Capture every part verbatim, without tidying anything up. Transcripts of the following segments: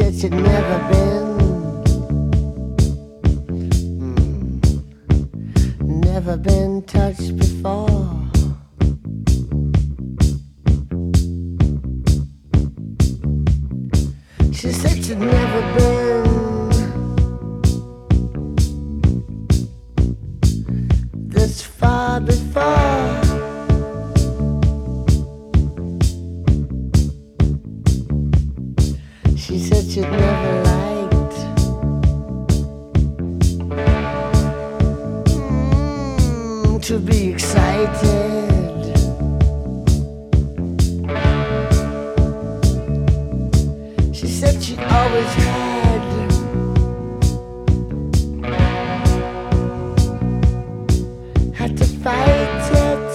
said she'd never been, mm, never been touched before. She said she'd never been this far before. She said she'd never liked mm, to be excited. She said she always had had to fight it,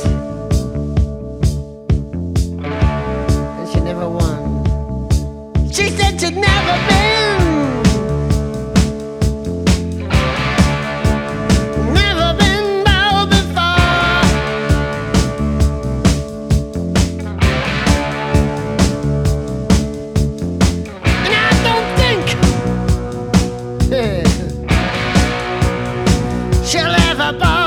and she never won. She said she'd never been, never been bold before. And I don't think she'll ever bow.